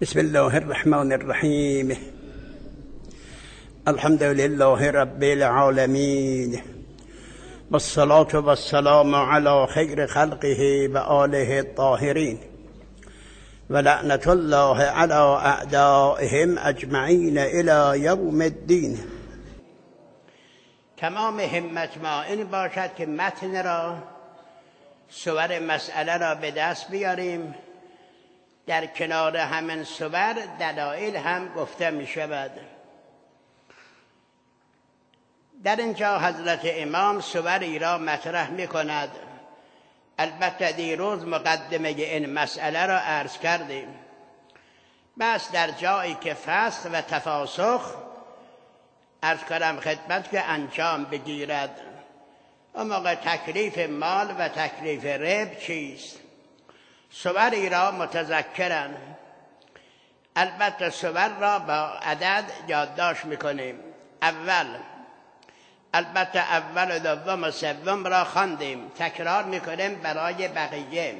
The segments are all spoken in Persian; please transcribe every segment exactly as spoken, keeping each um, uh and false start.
بسم الله الرحمن الرحیم. الحمد لله رب العالمین والصلاة والسلام على خیر خلقه و آله الطاهرین و لعنت الله على اعدائهم اجمعین الی یوم الدین. تمام همت ما این باشد که متن را، صور مسئله را به دست بیاریم. در کنار همین صور دلایل هم گفته می شود. در اینجا حضرت امام صوری را مطرح می کند. البته دیروز مقدمه این مسئله را عرض کردیم. بس در جایی که فصل و تفاسخ عرض کردم خدمت که انجام بگیرد، اون موقع تکلیف مال و تکلیف رب چیست؟ صوری را متذکرن. البته صور را با عدد یادداشت میکنیم. اول البته اول و دوم و سوم را خواندیم، تکرار میکنیم برای بقیه.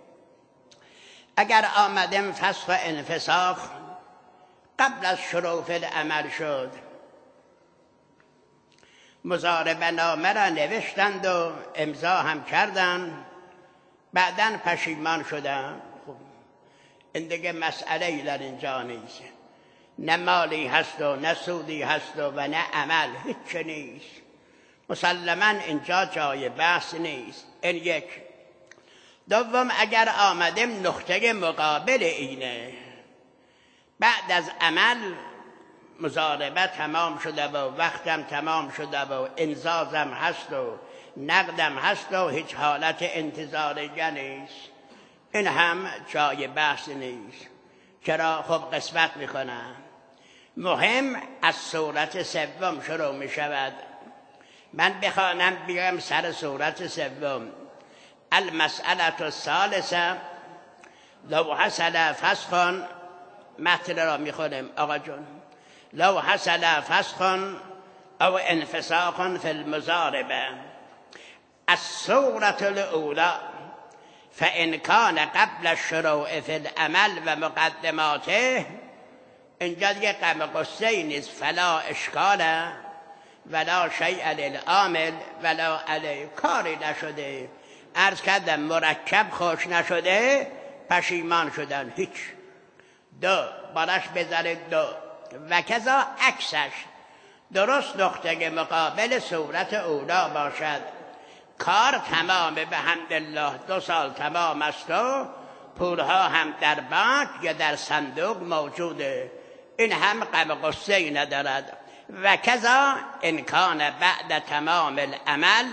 اگر آمدیم فسخ و انفساخ قبل از شروع فعل عمل شد، مضاربه نامه را نوشتند و امضا هم کردند، بعداً پشیمان شدن. خب این دیگه مسئله در اینجا نیست. نه مالی هست و نه سودی هست و, و نه عمل، هیچ نیست. مسلماً اینجا جای بحث نیست. این یک. دوم اگر آمدیم نقطه مقابل اینه، بعد از عمل مضاربه تمام شده و وقتم تمام شده و انزازم هست و نقدم هست و هیچ حالت انتظاری نیست، این هم جای بحث نیست. چرا؟ خب قسمت میکنن. مهم از صورت سوم شروع میشود. من بخوانم بیام سر صورت سوم. المسئله الثالثه لو حصل فسخ، متن را میخونم آقا جون. لو حصل فسخ او انفساخ فی المضاربه الصورة الأولى فإن كان قبل الشروع في العمل و مقدماته، اینجا دیگه غم غصه نیست. فلا اشکال ولا شیء للعامل ولا علیه، کاری نشده. عرض کردم مرکب خوش نشده، پشیمان شدن، هیچ. دو بارش بذارید دو و کذا عکسش درست نقطه مقابل صورت اولا باشد. کار تمامه به حمدالله، دو سال تمام است و پولها هم در بانک یا در صندوق موجوده، این هم غم غصه ندارد. و کذا امکان بعد تمام العمل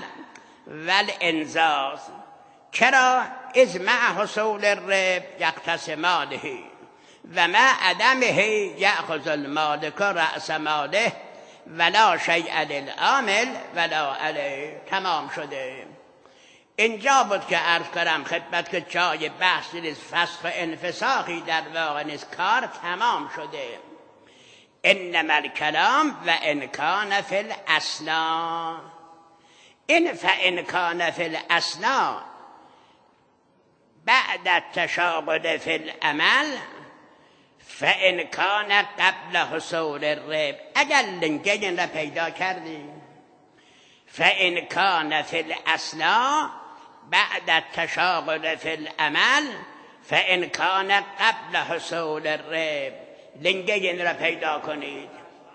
والانزاز. چرا؟ از مع حصول الرب یقتسمانه و مع عدمه یأخذ المالک رأس ماله ولا شیء للعامل ولا علیه. تمام شده. اینجا بود که عرض کردم خدمت که جای بحث نیست، فسخ و انفساخی در واقع نیست، کار تمام شده. انما الکلام و ان کان فی الاثناء، این فان کان فی الاثناء بعد التشاغل فی العمل فإن کان قبل حصول الرب. اگر لنگه این را پیدا کردی، فإن کان فی الاثناء بعد التشاغل فی العمل فإن کان قبل حصول الرب. لنگه این را پیدا کنید.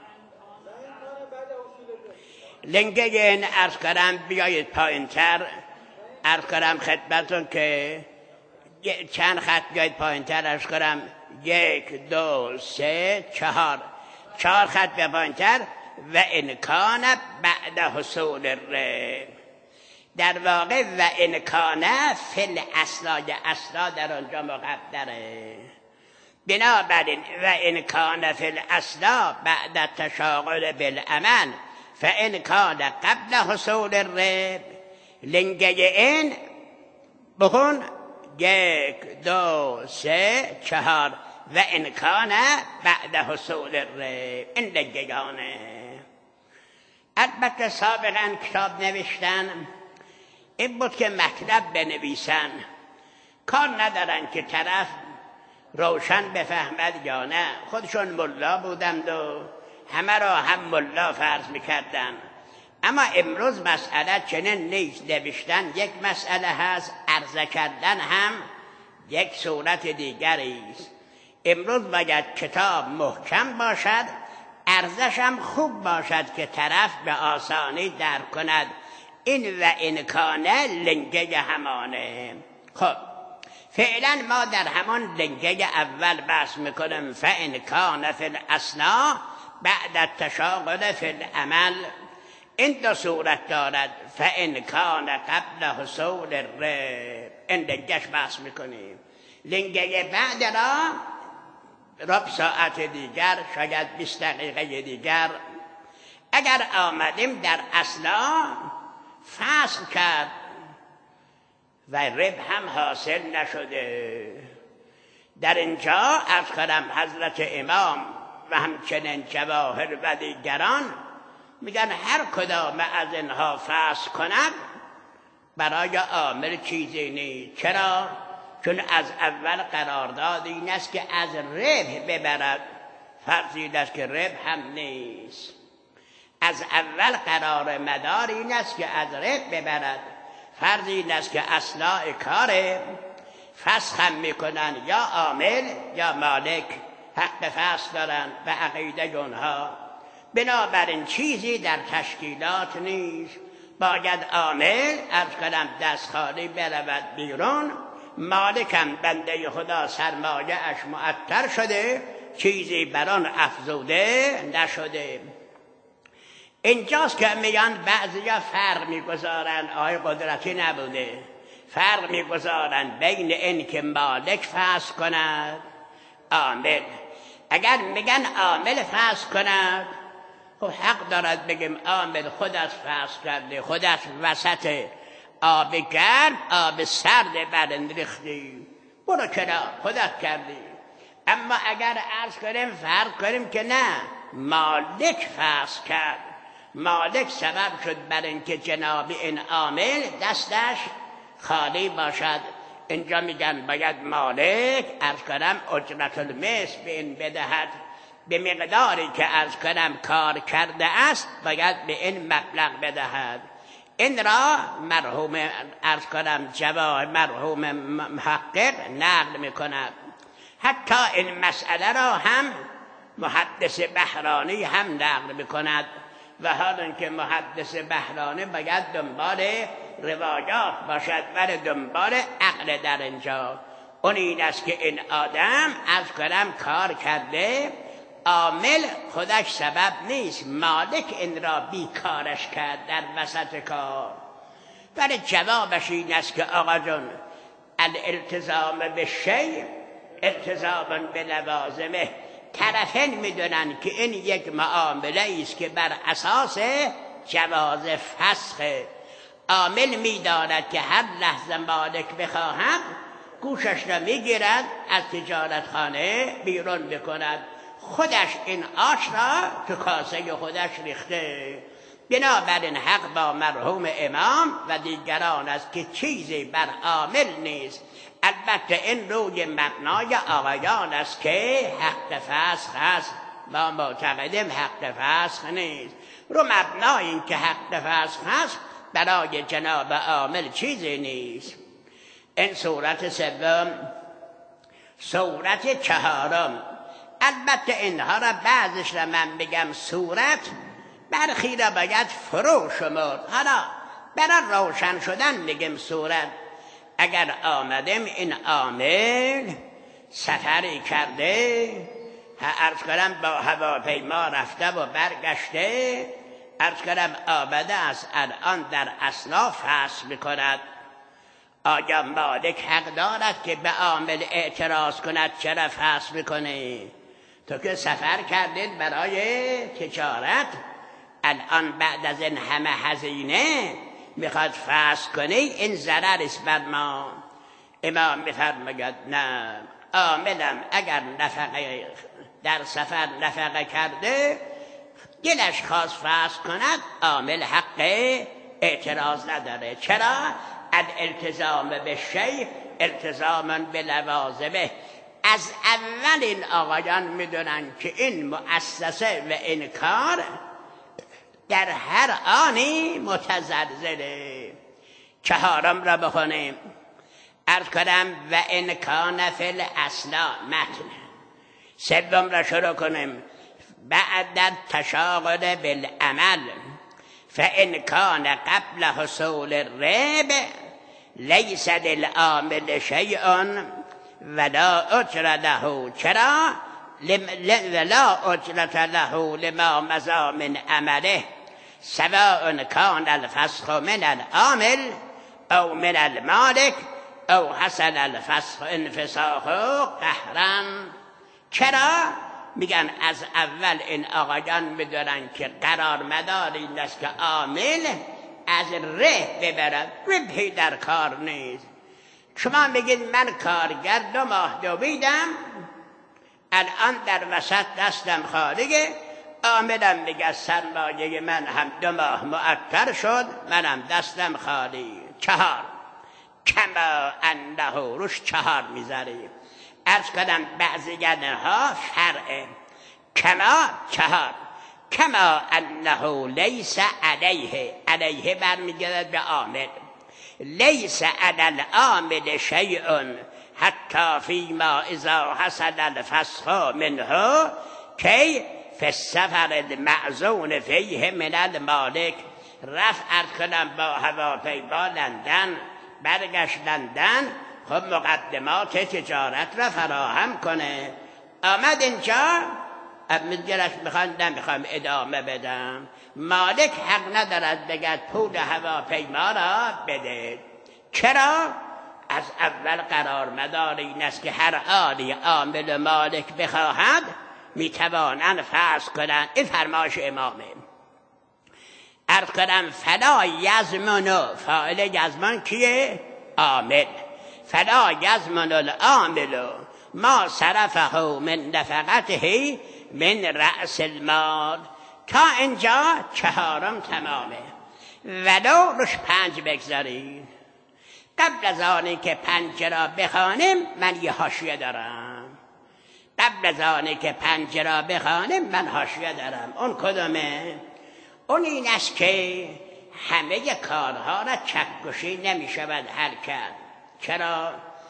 لنگه این عرض کردم بیایید پایین تر، عرض کردم خدمتون که چند خط بیایید پایین تر، عرض کردم یک دو سه چهار چهار خط به پایین‌تر. و انکان بعد حصول الرب، در واقع و انکان فی الاصلا، اصلا در آنجا مقدره. بنابراین و انکان فی الاصلا بعد تشاغل بالعمل فانکان قبل حصول الرب. لنگه این بخون یک دو سه چهار و امکان بعد حصول الرب. این لنگهانه. البته سابقا کتاب نوشتن این بود که مطلب بنویسن، کار ندارن که طرف روشن بفهمد یا نه. خودشون ملا بودند و همه را هم ملا فرض میکردن. اما امروز مسئله چنین نیست. نوشتن یک مسئله هست، عرضه کردن هم یک صورت دیگری است. امروز باید کتاب محکم باشد، عرضش هم خوب باشد که طرف به آسانی درک کند. این و امکانه لنگه همانه. خب فعلا ما در همان لنگه اول بحث میکنیم. فإن کان فی الأثناء بعد التشاغل فی العمل. این دو صورت دارد. فإن کان قبل حصول الرب، این لنگهش بحث میکنیم. لنگه بعد را ربع ساعت دیگر، شاید بیست دقیقه دیگر. اگر آمدیم در اثنا فصل کرد و رب هم حاصل نشده، در اینجا از کنم حضرت امام و همچنین جواهر و دیگران میگن هر کدام از اینها فصل کند برای عامل چیزی نیست. چرا؟ چون از اول قرارداد این است که از ربح ببرد. فرض این است که ربح هم نیست. از اول قرار مدار این است که از ربح ببرد. فرض این است که اصلاح کار فسخ هم میکنن یا عامل یا مالک حق فسخ دارن به عقیده اونها. بنابراین چیزی در تشکیلات نیست. باید عامل از کنم دست خالی برود بیرون، مالکم بنده خدا سرمایه اش معطر شده، چیزی بران افزوده نشده. اینجاست که میگن بعضیا فرق میگذارن، آقای قدرتی نبوده، فرق میگذارن بین این که مالک فسخ کند عامل. اگر میگن عامل فسخ کند، خب حق دارد بگیم عامل خودش فسخ کرده، خودش وسط آب گرم آب سرد برن ریختی، برو کنار خودت کردی. اما اگر عرض کنیم فرق کنیم که نه، مالک فسخ کرد، مالک سبب شد بر اینکه جناب این عامل دستش خالی باشد. اینجا میگن باید مالک عرض کنم اجرت المثل به این بدهد، به مقداری که عرض کنم کار کرده است باید به این مبلغ بدهد. این را مرحوم عرض کنم جواب مرحوم محقق نقل میکند. حتی این مسئله را هم محدث بحرانی هم نقل میکند و حالا که محدث بحرانی باید دنبال روایات باشد و دنبال عقل در اینجا. اون این است که این آدم از کنم کار کرده، عامل خودش سبب نیست، مالک این را بیکارش کرد در وسط کار. ولی جوابش این است که آقا جون الالتزام به شیء التزام به لوازمه. طرفین میدونن که این یک معامله است که بر اساس جواز فسخ. عامل میداند که هر لحظه مالک بخواهد گوشش را میگیرد از تجارت خانه بیرون بکند، خودش این آش را تو کاسه خودش ریخته. بنابراین حق با مرحوم امام و دیگران است که چیزی بر عامل نیست. البته این روی مبنای آقایان است که حق فسخ هست، ما معتقدیم حق فسخ نیست. رو مبنای این که حق فسخ هست برای جناب عامل چیزی نیست. این صورت سوم. صورت چهارم، البته اینها را بعضش را من بگم صورت، برخی را باید فرو شمرد. حالا برای روشن شدن میگیم صورت. اگر آمدیم این عامل سفری کرده، عرض کنم با هواپیما رفته و برگشته، عرض کنم آمده است الان در اثنا فسخ میکند، آیا مالک حق دارد که به عامل اعتراض کند چرا فسخ میکنی؟ تو که سفر کردید برای تجارت، الان بعد از این همه هزینه میخواد فسخ کنی، این ضرر است بر ما. امام میفرماید نه، عاملم اگر نفقه در سفر نفقه کرده دلش خواست فسخ کند، عامل حق اعتراض نداره. چرا؟ الالتزام به شیء التزاما به لوازمه. از اول این آقایان میدونن که این مؤسسه و این کار در هر آنی متزلزله. چهارم را بخونیم. عرض کنم و ان کان فی الاصلا متن. سوم را شروع کنیم. بعد تشاغل بالعمل فان کان قبل حصول الرب لیس للعامل شیء ولا اجر له. چرا؟ ولا اجرت له لما مضى من عمله سواء کان الفسخ من العامل او من المالک او حصل الفسخ انفساخ قهرا. چرا؟ میگن از اول این آقایان میدونن که قرار مدار این است که عامل از ره ببرد، ربحی در کار نیست. شما میگید من کارگر دو ماه دویدم، الان در وسط دستم خالیه، عاملم میگه سرمایه من هم دو ماه معطل شد، منم دستم خالی. چهار کما انه روش چهار میذاریم. عرض کنم بعضی ها فرعه. کما چهار کما انه لیس علیه، علیه برمیگردد به عامل، لیس علی العامل شیء حتی فیما اذا حصل الفسخ منه کی فی السفر المعزون فیه من المالک. رفت عرض کنم با هواپیما لندن، برگشت لندن، خب مقدمات تجارت را فراهم کنه. آمد اینجا میگرش میخوام نمیخوام ادامه بدم، مالک حق ندارد بگد پول هواپیما را بده. چرا؟ از اول قرار مدار این است که هر حالی عامل مالک بخواهد میتوانند فسخ کنند. این فرمایش امامه. عرض کنم فلا یضمن، فاعل یضمن کیه؟ عامل. فلا یضمن العامل ما صرفه من نفقته من رأس المال. تا اینجا چهارم تمامه. ولو روش پنج بگذارید. قبل از آنی که پنج را بخوانیم من یه حاشیه دارم. قبل از آنی که پنج را بخوانیم من حاشیه دارم. اون کدومه؟ اون این است که همه کارها را چکشی نمی شود حل کرد. چرا؟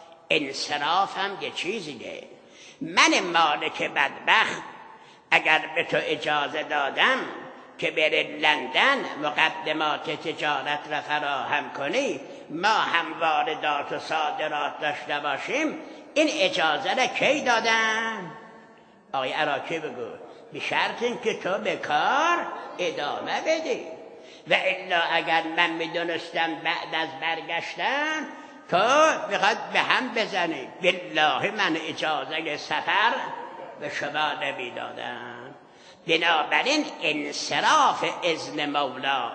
انصراف هم یه چیزیه. من مالک بدبخت اگر به تو اجازه دادم که بری لندن مقدمات تجارت را فراهم کنی، ما هم واردات و صادرات داشته باشیم، این اجازه را کی دادن؟ آقای عراقی بگو. به شرط این که تو به کار ادامه بدی. و الا اگر من میدونستم بعد از برگشتن تو بخواد به هم بزنی، بالله من اجازه سفر به شما نمیدادم. بنابراین انصراف اذن مولا،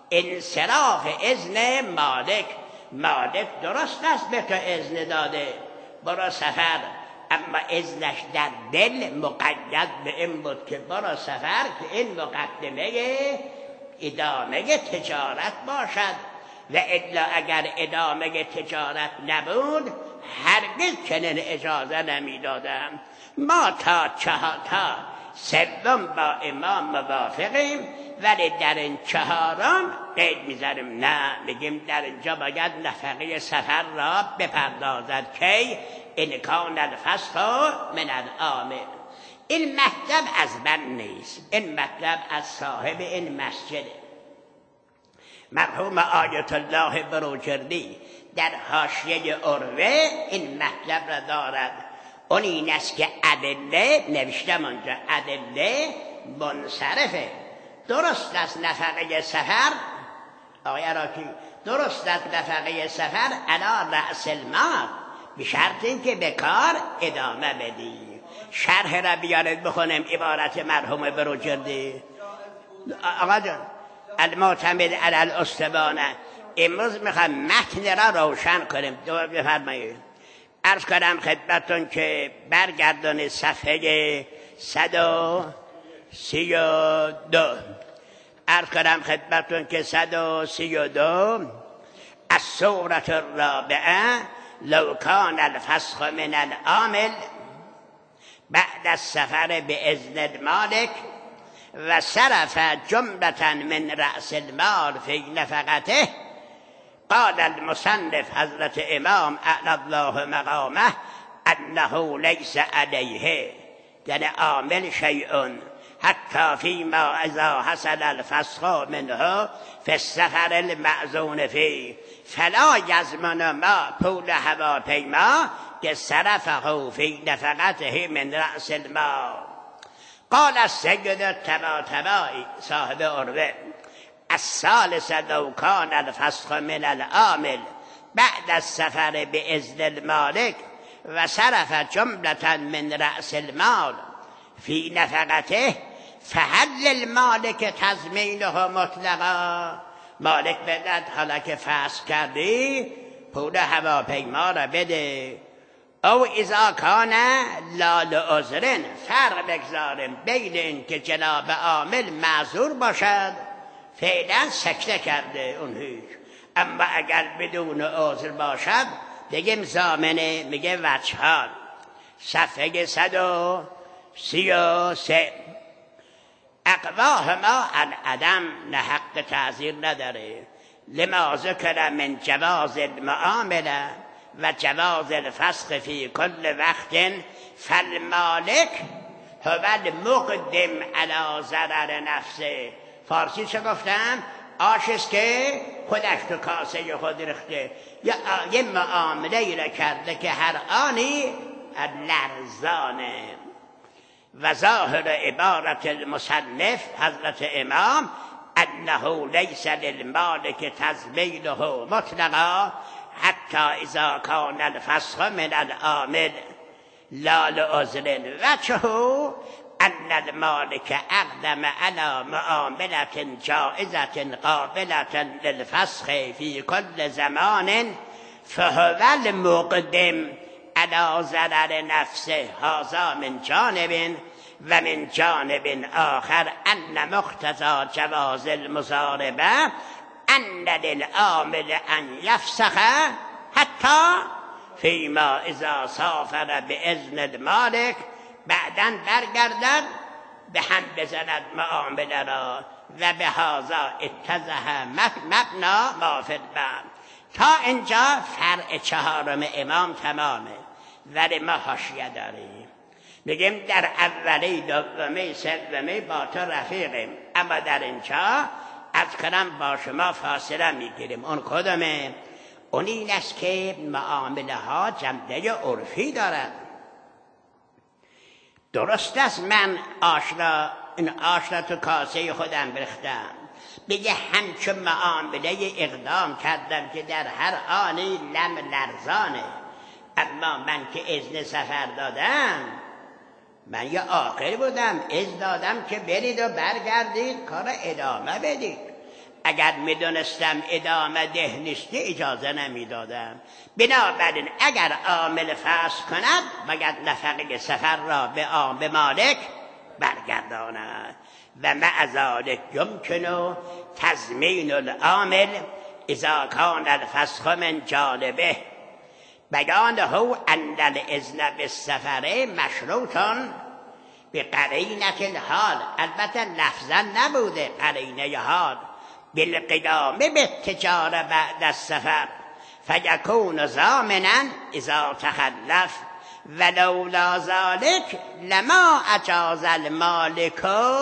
انصراف اذن مالک. مالک درست است به تو اذن داده برو سفر، اما اذنش در دل مقید به این بود که برو سفر که این مقدمه ادامه تجارت باشد. و الا اگر ادامه تجارت نبود هرگز چنین اجازه نمیدادم. ما تا چهار تا سوم با امام موافقیم، ولی در این چهارم قید میذاریم. نه، میگیم در اینجا باید نفقه سفر را بپردازد. کی؟ این کان الفسخ من العامل. این مطلب از من نیست، این مطلب از صاحب این مسجده، مرحوم آیت الله بروجردی در حاشیه عروه این مطلب را دارد. اون این است که ادله نوشتم اونجا، ادله منصرفه. درست است نفقه سفر، آقای عراقی، درست است نفقه سفر علی رأس المال، به شرط اینکه به کار ادامه بدی. شرح را بیارید بخونم عبارت مرحوم بروجردی. آقا جان المعتمد علی الاستبانه. امروز میخوام متن را روشن کنیم. دو بفرمایید. عرض کنم خدمتون که برگردان صفحه صد و سی و دو. عرض کنم خدمتون که صد و سی و دو. الصورة الرابعه لو کان الفسخ من العامل بعد السفر باذن المالک و صرف جملة من رأس المال في نفقته. قال المصنف حضرت امام اعلی الله مقامه انه لیس علیه، یعنی عامل شیء حتی فیما اذا حصل الفسخ منه فی السفر المأذون فيه فلا یضمن ما پول هواپیما که صرفه فی نفقته من رأس المال. قال السید الطباطبایی صاحب عروه الثالث لو کان الفسخ من العامل بعد السفر باذن المالک و صرف جملة من رأس المال فی نفقته فهل المالک تضمینه مطلقا. مالک بدهد حالا که فسخ کردی پول هواپیما را بده. او اذا کان لا لعذر، فرق بگذاریم بین این که جناب عامل معذور باشد فعلا سکته کرده اون هیچ، اما اگر بدون عذر باشد بگیم زامنه. میگه وجهان صفحه صد و سی و سه اقواه ما العدم نه حق تعذیر نداره. لما ذکر من جواز المعامله و جواز الفسخ فی کل وقت فالمالک هو المقدم علی ضرر نفسه. فارسی چه گفتم؟ آشست که خودش تو کاسه خود ریخته، یا یه معامله ای را کرده که هر آنی لرزانه. و ظاهر عبارت المصنف حضرت امام انه لیس للمالک تضمینه مطلقا حتی اذا کان الفسخ من العامل لا لعذر وجهه ان المالک اقدم على معاملة جائزة قابلة للفسخ في كل زمان فهو المقدم على ضرر نفسه. هذا من جانب و من جانب آخر ان مقتضى جواز المضاربه ان للعامل ان یفسخ حتی فیما اذا سافر باذن المالک. بعداً برگردد به هم بزند معامله را و به هذا اتضح مبنا ما فی الباب. تا اینجا فرع چهارم امام تمامه، ولی ما حاشیه داریم. میگیم در اولی دومی سومی با تو رفیقیم، اما در اینجا از کنم با شما فاصله میگیریم. اون کدومه؟ اون این است که معامله ها جنبه عرفی دارد. درست است من آش را این آش را تو کاسه خودم بریختم، بگه همچون معامله اقدام کردم که در هر آنی لم لرزانه، اما من که اذن سفر دادم، من یه عاقل بودم، اذن دادم که برید و برگردید کار ادامه بدید. اگر میدونستم ادامه ده نیستی اجازه نمیدادم. بنابراین اگر عامل فسخ کند باید نفقه سفر را به عامل مالک برگرداند. و مع ذلک یمکن تضمین العامل اذا کان الفسخ من جانبه بیانه ان الاذن بالسفر مشروط بقرینه الحال. البته لفظا نبوده، قرینه حال بالقدام بالتجار بعد السفر فیکون ضامنا اذا تخلف ولولا ذلك لما اجاز المالک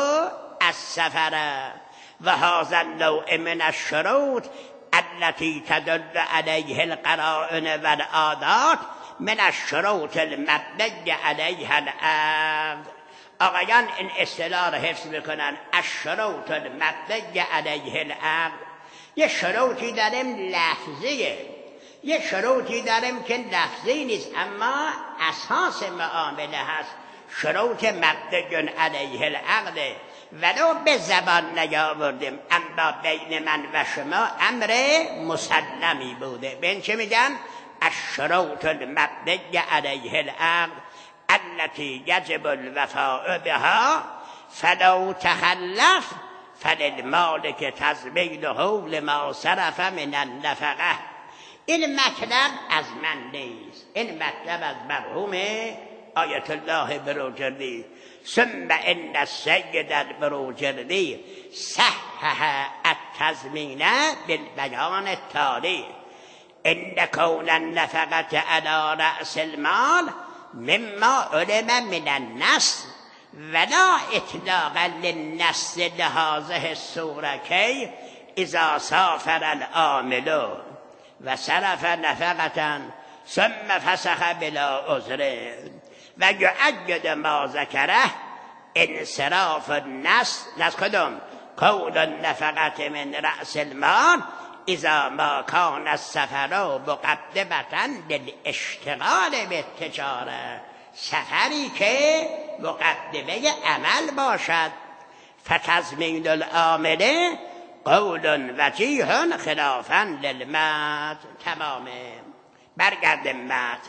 السفر. و هذا النوع من الشروط التي تدل عليه القرائن والعادات من الشروط المبنی علیها العقد. آقایان این اصطلاح رو حفظ میکنن، الشروط المبنی علیه العقد. یه شروطی داریم لفظیه، یه شروطی داریم که لفظی نیست اما اساس معامله هست. شروط مبنی علیه العقد ولو به زبان نیاوردیم، اما بین من و شما امر مسلمی بوده. به این چه میگن؟ الشروط المبنی علیه العقد التي يجب الوفاء بها فلو تخلف فللمالك تضمینه لما صرف من النفقه. این مطلب از من نیست، این مطلب از مرحوم آیت الله بروجردی ثم ان السید البروجردی صحح التضمین بالبیان التالی ان کون النفقة على رأس المال مما علم من النص ولا اطلاقا للنص لهذه الصورة کی اذا سافر العامل و صرف نفقة ثم فسخ بلا عذر و یؤید ما ذکره انصراف النص از کدوم کون النفقة من رأس المال اذا ما کان السفر مقدمة للاشتغال بالتجاره سفری که مقدمه عمل باشد فتضمین العامل قول وجیه خلافا للمتن. تمامه. برگردیم متن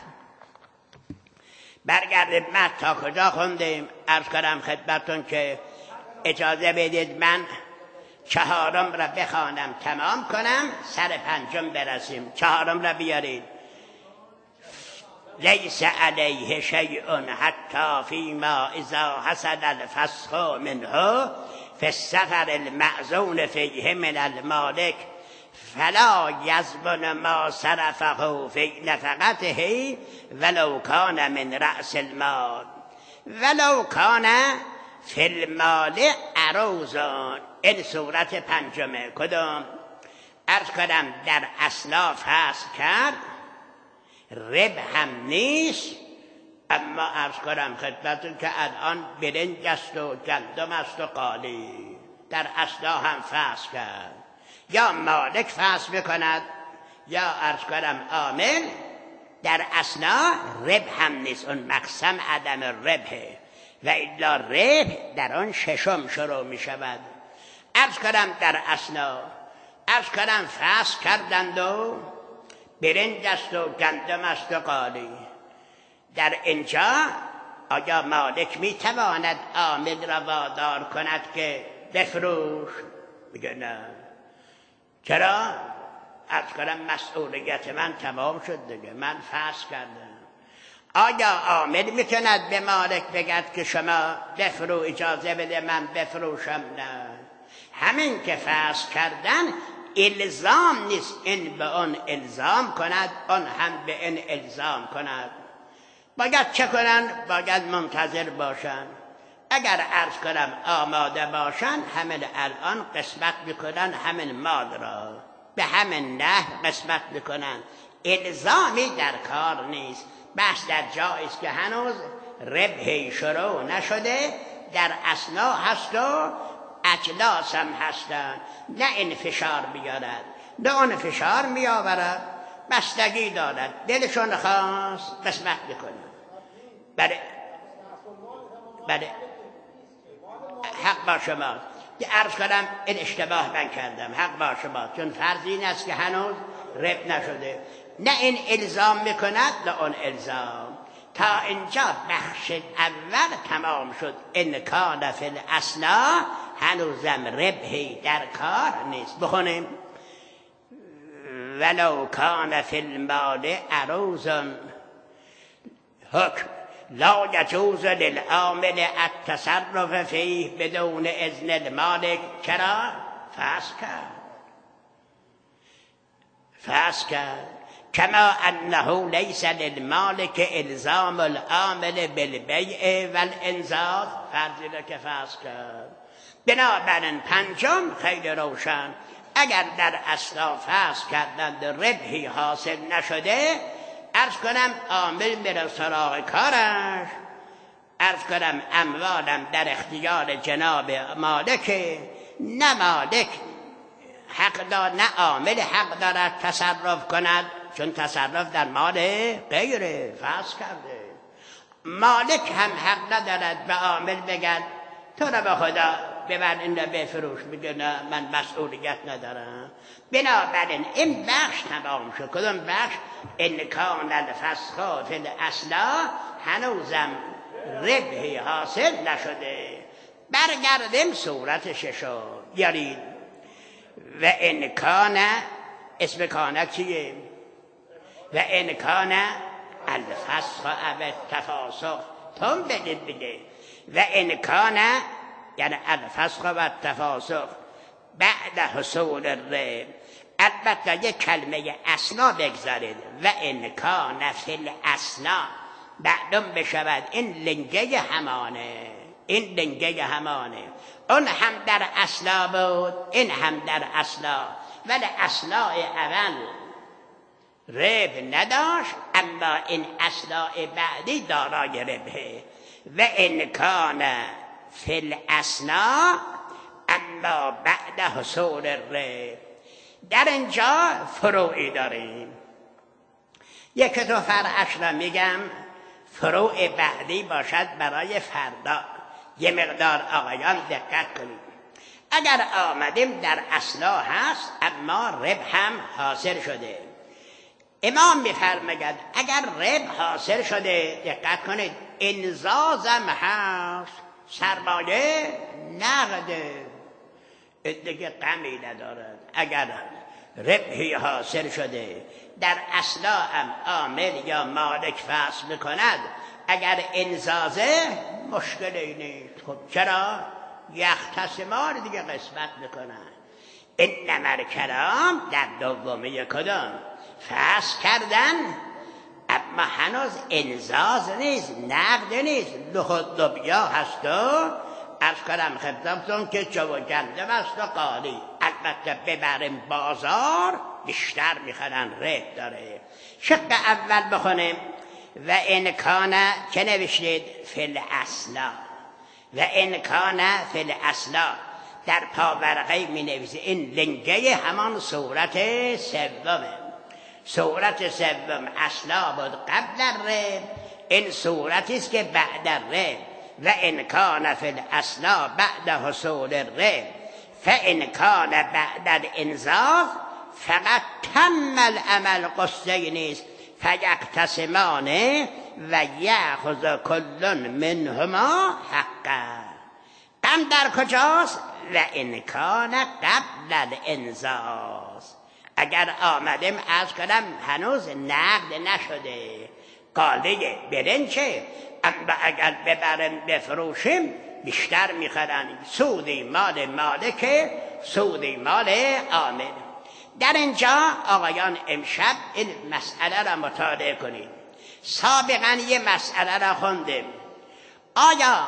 برگردیم متن تا کجا خوندیم؟ عرض کنم خدمتون که اجازه بدید من چهارم را بخوانم تمام کنم، سر پنجم برسیم. چهارم را بیارید. لیس علیه شیء حتی فیما اذا حصل الفسخ منه فی السفر المأذون فیه من المالک فلا یضمن ما صرفه فی نفقته ولو کان من رأس المال ولو کان فی المال عروض. این صورت پنجمه. کدام؟ عرض کنم در اسلاف هست کرد رب هم نیست، اما عرض کنم خدمتون که الان برنج است و گندم است و قالی در اصلا هم فصل کرد. یا مالک فصل میکند یا عرض کنم عامل. در اصلا رب هم نیست، اون مقسم عدم ربه و الا رب در آن ششم شروع میشود. عرض کنم در اصلا عرض کنم فصل کردند و برنج است و گندم است و قالی. در اینجا آیا مالک میتواند عامل را وادار کند که بفروش؟ میگه نه. چرا؟ عرض کنم مسئولیت من تمام شد دیگه، من فصل کردم. آیا عامل میتواند به مالک بگد که شما بفرو، اجازه بده من بفروشم؟ نه. همین که فصل کردن الزام نیست این به آن الزام کند، آن هم به این الزام کند. باید چه کنن؟ باید منتظر باشن. اگر عرض کنم آماده باشن همین الان قسمت میکنن همین مال را، به همین نحو قسمت میکنن. الزامی در کار نیست. بحث در جایی است که هنوز ربحی شروع نشده، در اسنا هست و اجلاس هم هستن. نه این فشار بیارد نه اون فشار میآورد، بستگی دارد. دلشون خواست قسمت میکنن. بله بله حق با شما. عرض کنم این اشتباه من کردم، حق با شما، چون فرض این است که هنوز رب نشده. نه این الزام میکند نه اون الزام. تا اینجا بخش اول تمام شد. این کان فی الاصلا هنوزم ربحی در کار نیست. بخونیم ولو کان فی المال عروض حکم لا یجوز للعامل التصرف فیه بدون اذن المالک. چرا؟ فسخ کرد فسخ کرد کما انه لیس للمالک الزام العامل بالبیع والانزال. فرضی را که فسخ کرد. بنابراین پنجم خیلی روشن، اگر در اصلا فسخ کردند ربحی حاصل نشده، عرض کنم عامل میره سراغ کارش، عرض کنم اموالم در اختیار جناب مالک، نه مالک حق دار نه عامل حق دارد تصرف کند، چون تصرف در مال غیره فسخ کرده. مالک هم حق ندارد به عامل بگن تو را به خدا ببر این را بفروش، میگه نه من مسئولیت ندارم. بنابراین این بخش تمام شد. کدوم بخش؟ ان کان الفسخ فی الاصلا هنوزم ربحی حاصل نشده. برگردیم صورت ششم. یارید و ان کان، اسم کان چیه؟ و ان کان الفسخ او التفاسخ تون بگید دیگه. و انکان یعنی الفسخ و التفاسخ بعد حصول الرب. البته یک کلمه اصلا بگذارید و انکان فی الاسنا بعدم بشود، این لنگه همانه، این لنگه همانه. اون هم در اصلا بود، این هم در اصلا، ولی اصلا اول رب نداشت، اما این اصلا بعدی دارای ربه. و انکان فی الاسنا اما بعد حصول الرب. در اینجا فروعی داریم، یک دو فرعش را میگم، فروع بعدی باشد برای فردا. یه مقدار آقایان دقت کنید. اگر آمدیم در اصلا هست اما رب هم حاصل شده، امام میفرماید اگر رب حاصل شده، دقت کنید، انزازم هست، سرمایه نقده، دیگه غمی ندارد. اگر ربحی حاصل شده در اصلا هم عامل یا مالک فصل میکند، اگر انزازه مشکلی نیست. خب چرا؟ یختصمان دیگه قسمت میکنن. انما الکلام در دومی کدام فصل کردن، اما هنوز انزاز نیست، نقد نیست، لخت لبیا هست و از کنم خدمتون که جو و گندم است و قالی. البته ببریم بازار بیشتر میخرن، رب داره. شق اول بخونیم و انکان که نوشتید فی الاسلا، و انکان فی الاسلا در پاورقی می نویسید. این لنگه همان صورت سومه. صورت سوم اصلا بود قبل الرب، این صورتی است که بعد الرب. و انکان فی الاسلا بعد حصول الرب فانکان بعد الانزاز فقط تم العمل قصه نیست، فیقتسمان و یأخذ کل منهما حقا. غم در کجاست؟ و انکان قبل الانزاز. اگر آمدیم از کنم هنوز نقد نشده، قاله برنچه، اما اگر ببریم بفروشیم بیشتر میخرن، سودی مال مالک، سودی مال عامل. در اینجا آقایان امشب این مسئله را مطالعه کنید. سابقا یه مسئله را خوندیم، آیا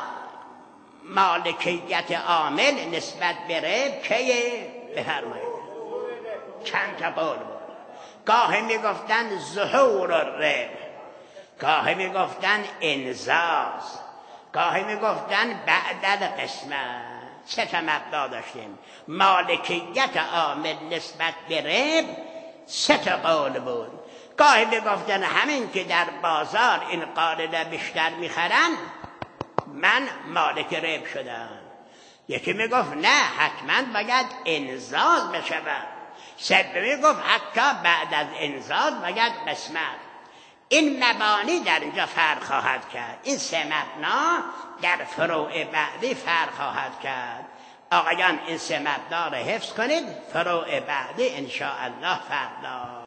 مالکیت عامل نسبت به رب کیه؟ بفرمایید. چند تا قول بود. گاهی میگفتن ظهور الرب، گاهی میگفتن انزاز، گاهی میگفتن بعد القسمت. سه تا مبدا داشتیم. مالکیت عامل نسبت به رب سه تا قول بود. گاهی میگفتن همین که در بازار این قالب بیشتر میخرن من مالک رب شدم. یکی میگفت نه، حتما باید انزاز بشود. سومی میگفت حتی بعد از انزاز باید قسمت. این مبانی در اینجا فرق خواهد کرد. این سه مبنا در فروع بعدی فرق خواهد کرد. آقایان این سه مبنا را حفظ کنید، فروع بعدی ان شاء الله فردا.